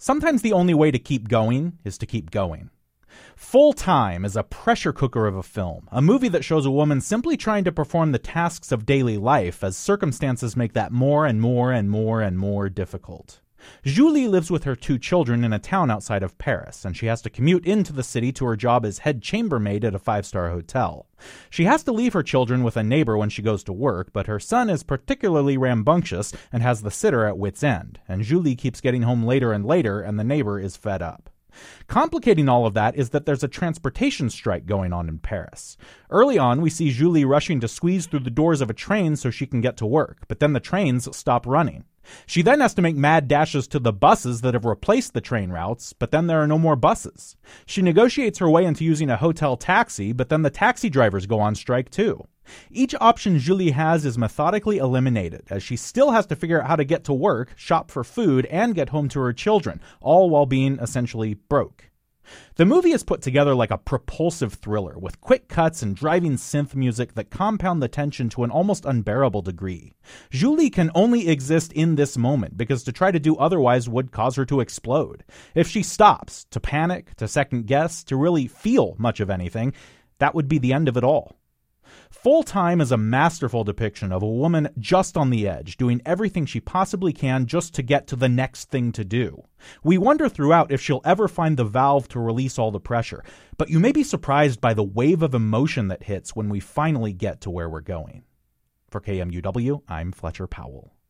Sometimes the only way to keep going is to keep going. Full Time is a pressure cooker of a film, a movie that shows a woman simply trying to perform the tasks of daily life as circumstances make that more and more and more and more difficult. Julie lives with her 2 children in a town outside of Paris, and she has to commute into the city to her job as head chambermaid at a 5-star hotel. She has to leave her children with a neighbor when she goes to work, but her son is particularly rambunctious and has the sitter at wit's end, and Julie keeps getting home later and later, and the neighbor is fed up. Complicating all of that is that there's a transportation strike going on in Paris. Early on, we see Julie rushing to squeeze through the doors of a train so she can get to work, but then the trains stop running. She then has to make mad dashes to the buses that have replaced the train routes, but then there are no more buses. She negotiates her way into using a hotel taxi, but then the taxi drivers go on strike too. Each option Julie has is methodically eliminated, as she still has to figure out how to get to work, shop for food, and get home to her children, all while being essentially broke. The movie is put together like a propulsive thriller, with quick cuts and driving synth music that compound the tension to an almost unbearable degree. Julie can only exist in this moment, because to try to do otherwise would cause her to explode. If she stops, to panic, to second guess, to really feel much of anything, that would be the end of it all. Full Time is a masterful depiction of a woman just on the edge, doing everything she possibly can just to get to the next thing to do. We wonder throughout if she'll ever find the valve to release all the pressure, but you may be surprised by the wave of emotion that hits when we finally get to where we're going. For KMUW, I'm Fletcher Powell.